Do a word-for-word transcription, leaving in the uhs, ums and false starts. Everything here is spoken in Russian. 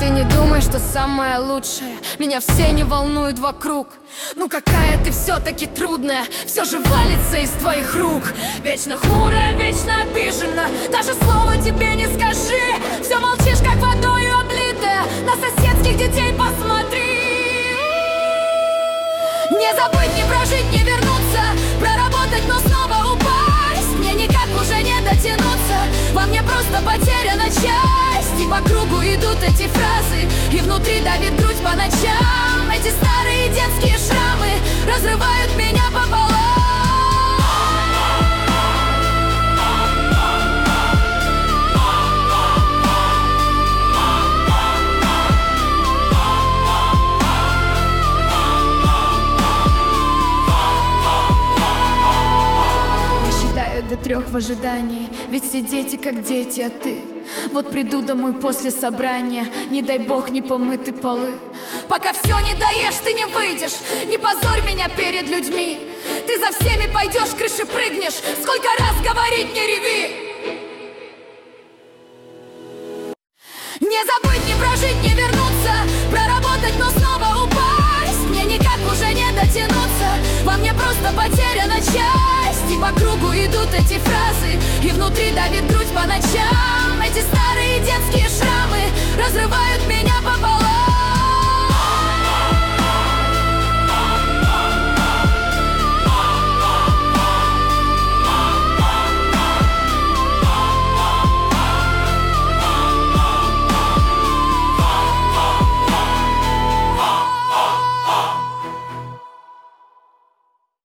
ты не думай, что самое лучшее. Меня все не волнуют вокруг. Ну какая ты все-таки трудная, все же валится из твоих рук. Вечно хмурая, вечно обижена, даже слова тебе не скажи. Все молчишь, как водою облитая, на соседских детей посмотри. Не забыть, не прожить, не вернуться, проработать, но снова упасть. Мне никак уже не дотянуться, во мне просто потеряна часть. И по кругу идут эти фразы, и внутри давит грудь по ночам. Эти старые детские шрамы разрывают меня пополам. До трех в ожидании, ведь все дети как дети, а ты вот приду домой после собрания, не дай бог не помыты полы. Пока все не доешь, ты не выйдешь, не позорь меня перед людьми. Ты за всеми пойдешь, крыши прыгнешь, сколько раз говорить не реви. Не забыть, не прожить, не вернуться, проработать, но снова упасть. Мне никак уже не дотянуться, во мне просто потеряна часть. И по кругу идут эти фразы, и внутри давит грудь по ночам.